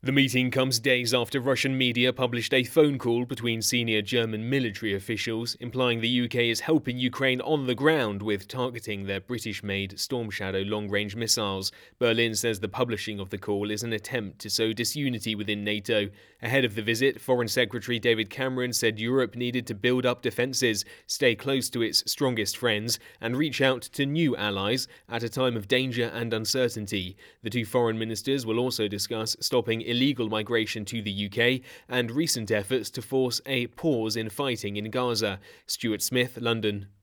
The meeting comes days after Russian media published a phone call between senior German military officials, implying the UK is helping Ukraine on the ground with targeting their British-made Storm Shadow long-range missiles. Berlin says the publishing of the call is an attempt to sow disunity within NATO. Ahead of the visit, Foreign Secretary David Cameron said Europe needed to build up defences, stay close to its strongest friends, and reach out to new allies at a time of danger and uncertainty. The two foreign ministers will also discuss stopping illegal migration to the UK and recent efforts to force a pause in fighting in Gaza. Stuart Smith, London.